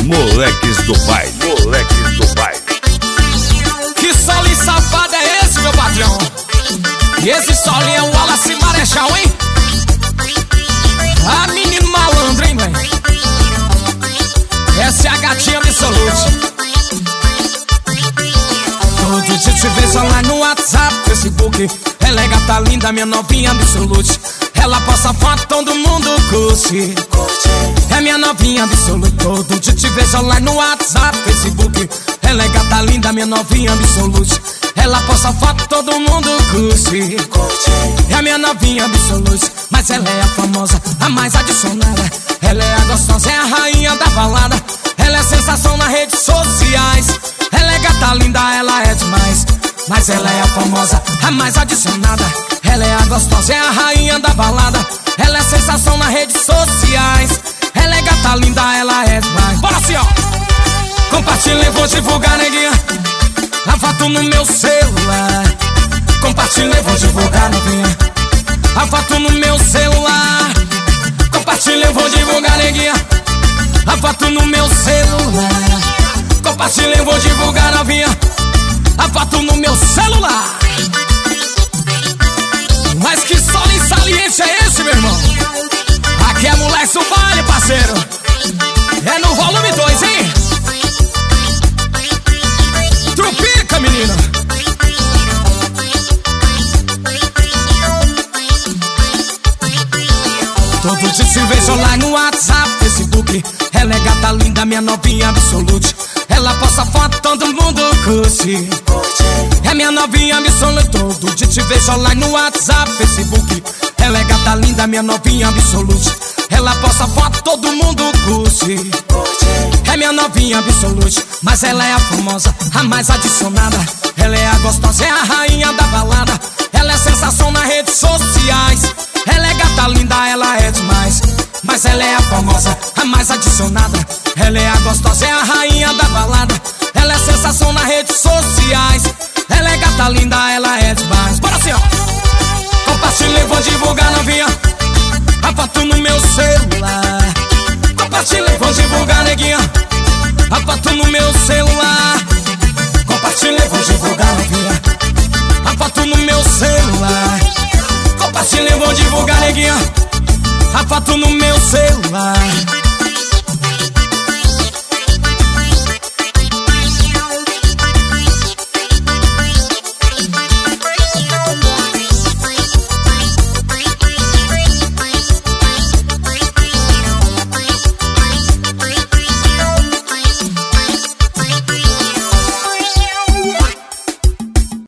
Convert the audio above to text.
Moleques do baile. Moleques do baile. Que solinho safado é esse, meu patrão? E esse solinho é o Wallace Marechal, hein? Ah, menino malandro, hein, véi? Essa é a gatinha absolute. Todo dia te vejo lá no WhatsApp, Facebook. Ela é gata linda, minha novinha absolute. Ela posta foto, todo mundo curte. É minha novinha absolute. Todo dia te vejo lá no WhatsApp, Facebook. Ela é gata linda, minha novinha absolute. Ela posta foto, todo mundo curte. É minha novinha absolute. Mas ela é a famosa, a mais adicionada. Ela é a gostosa, é a rainha da balada. Ela é sensação nas redes sociais. Ela é gata linda, ela é demais. Mas ela é a famosa, a mais adicionada. Ela é a gostosa, é a rainha da balada. Ela é sensação nas redes sociais. Ela é gata linda, ela é demais. Bora assim, ó. Compartilha, vou divulgar, neguinha, a foto no meu celular. Compartilha, vou divulgar, neguinha, a foto no meu celular. Compartilha, vou divulgar, neguinha, a foto no meu celular. Compartilha, vou divulgar, novinha, a foto no meu celular. Mas que solinho saliente é esse, meu irmão? Aqui é Moleques do baile, parceiro. É no volume 2, hein? Trupica, menina. Todo dia te vejo lá no WhatsApp, Facebook. Ela é gata linda, minha novinha absolute. Ela posta foto, todo mundo curte. É minha novinha absolute. Todo dia te vejo lá no WhatsApp, Facebook. Ela é gata linda, minha novinha absolute. Ela posta foto, todo mundo curte. É minha novinha absolute. Mas ela é a famosa, a mais adicionada. Ela é a gostosa, é a rainha da balada. Ela é sensação nas redes sociais. Ela é gata linda, ela é demais. Mas ela é a famosa, a mais adicionada. Ela é a gostosa, é a rainha da balada. Ela é sensação nas redes sociais. Ela é gata linda, ela é demais. Bora assim, ó. Compartilha, vou divulgar, novinha, a foto no meu celular. Compartilha, vou divulgar, neguinha, a foto no meu celular. Compartilha, vou divulgar, neguinha, a foto no meu celular. Compartilha, vou divulgar, neguinha, a foto no meu celular.